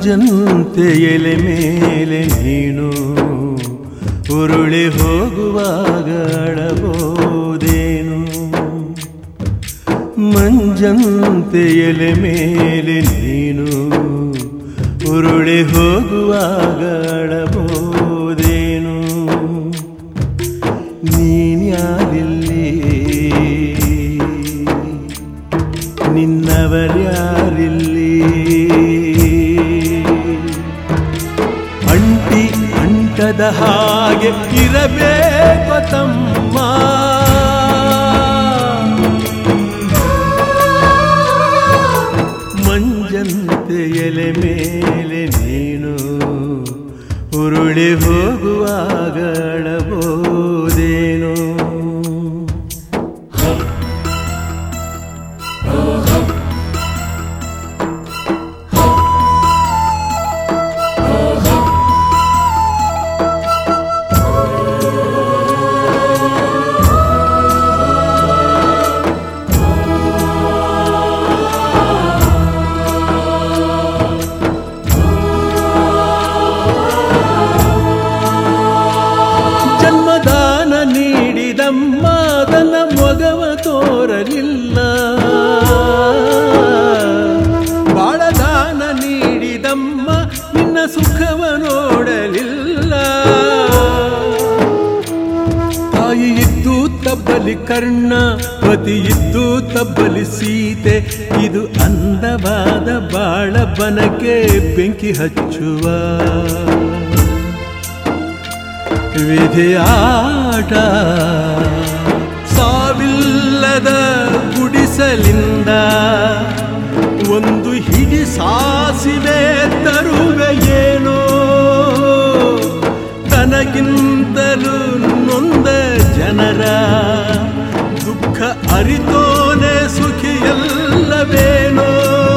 ಮಂಜಂತೆ ಎಲೆ ಮೇಲೆ ನೀನು ಉರುಳಿ ಹೋಗುವಾಗ ಅಳಬಹುದೇನು. ಮಂಜಂತೆ ಎಲೆ ಮೇಲೆ ನೀನು ಉರುಳಿ ಹೋಗುವಾಗ ಅಳಬಹುದೇನು. ನೀನ್ಯಾರಿಲ್ಲಿ ನಿನ್ನವರ್ಯಾರಿಲ್ಲಿ, ಅಂಟಿ ಅಂಟದ ಹಾಗೆ ಇರಬೇಕು ತಮ್ಮ. ಮಂಜಂತೆ ಎಲೆ ಮೇಲೆ ನೀನು ಉರುಳಿ ಹೋಗುವಾಗ ಅಳಬಹುದೇನು. ತನ್ನ ಮೊಗವ ತೋರಲಿಲ್ಲ, ಬಾಳದಾನ ನೀಡಿದಮ್ಮ ನಿನ್ನ ಸುಖವ ನೋಡಲಿಲ್ಲ. ತಾಯಿ ಇದ್ದು ತಬ್ಬಲಿ ಕರ್ಣ, ಪತಿ ಇದ್ದು ತಬ್ಬಲಿ ಸೀತೆ, ಇದು ಅಂದವಾದ ಬಾಳ ಬನಕ್ಕೆ ಬೆಂಕಿ ಹಚ್ಚುವ ವಿಧಿಯಾಟ. ಸಾವಿಲ್ಲದ ಗುಡಿಸಲಿಂದ ಒಂದು ಹಿಡಿ ಸಾಸಿವೆ ತರುವೆಯೇನೋ, ತನಗಿಂತಲೂ ನೊಂದ ಜನರ ದುಃಖ ಅರಿತೋನೆ ಸುಖಿಯಲ್ಲವೇನೋ.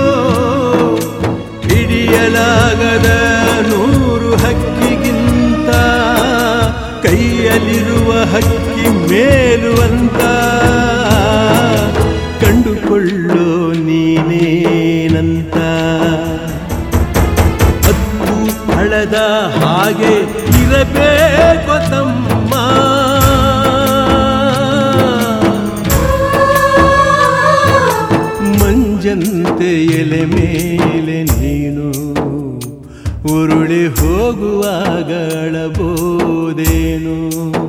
ಹಿಡಿಯಲಾಗದ 100 ಹಕ್ಕಿಗಿಂತ ಕೈಯಲ್ಲಿರುವ ಹಕ್ಕಿ ಮೇಲು ಅಂತ ಕಂಡುಕೊಳ್ಳೋ ನೀನೇನಂತ. ಹತ್ತು ಹಳದ ಹಾಗೆ ಇರಬೇಕು ತಮ್ಮ. ಮಂಜಂತೆ ಎಲೆ ಮೇಲೆ ನೀನು ಉರುಳಿ ಹೋಗುವಾಗ ಅಳಬಹುದೇನು.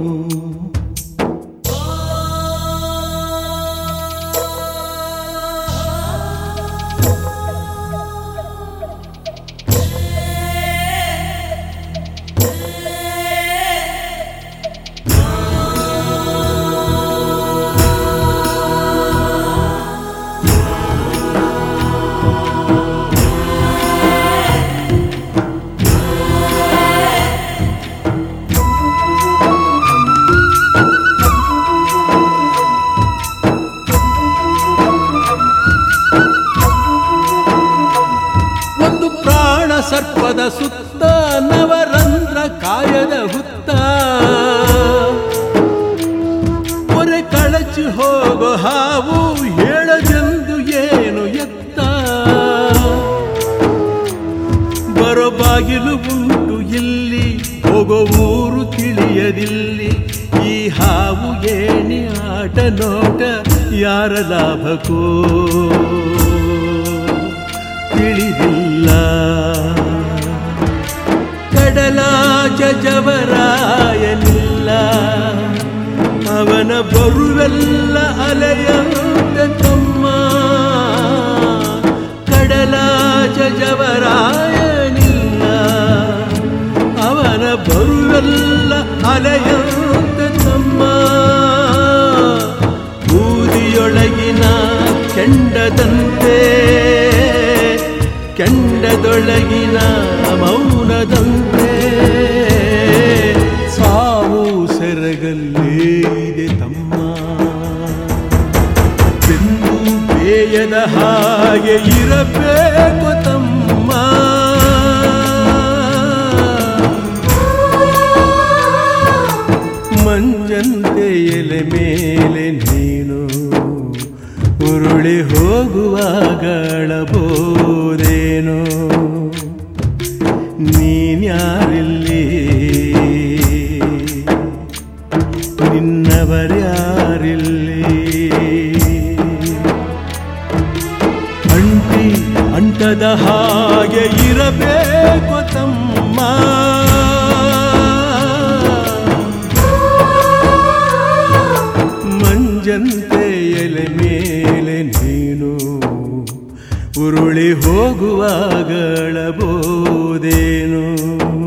ಸರ್ಪದ ಸುತ್ತ ನವರಂಧ್ರ ಕಾಯದ ಹುತ್ತ, ಹೊರೆ ಕಳಚಿ ಹೋಗೋ ಹಾವು ಹೇಳದೆಂದು ಏನು ಎತ್ತ. ಬರೋ ಬಾಗಿಲು ಉಂಟು ಇಲ್ಲಿ, ಹೋಗೋ ಊರು ತಿಳಿಯದಿಲ್ಲಿ. ಈ ಹಾವು ಏಣಿ ಆಟ ನೋಟ ಯಾರ ಲಾಭಕ್ಕೋ ತಿಳಿದಿಲ್ಲ. ಕಡಲಾಚ ಜವರಾಯನಿಲ್ಲ, ಅವನ ಬರುವೆಲ್ಲ ಅಲೆಯಂತೆ ತಮ್ಮ. ಕಡಲಾಚ ಜವರಾಯನಿಲ್ಲ, ಅವನ ಬರುವೆಲ್ಲ ಅಲೆಯಂತೆ ತಮ್ಮ. ಬೂದಿಯೊಳಗಿನ ಕೆಂಡದಂತೆ, ಕೆಂಡದೊಳಗಿನ ಮೌನದಂತೆ, ಸಾವು ಸೆರಗಲ್ಲೇ ಇದೆ ತಮ್ಮ. ಬೆನ್ನು ಬೇಯದ ಹಾಗೆ ಇರಬೇಕು ತಮ್ಮ. ಮಂಜಂತೆ ಎಲೆ ಮೇಲೆ ನೀನು ಉರುಳಿ ಹೋಗುವಾಗ ಅಳಬಹುದೇನೋ. ನೀನ್ಯಾರಿಲ್ಲಿ ನಿನ್ನವರ್ಯಾರಿಲ್ಲಿ ಅಂಟಿ ಅಂಟದ ಹಾಗೆ ಇರಬೇಕು ತಮ್ಮ ಮಂಜಂತೆ ಎಲೆ ಮೇಲೆ ನೀನು ಉರುಳಿ ಹೋಗುವಾಗಳಬೋದೇನು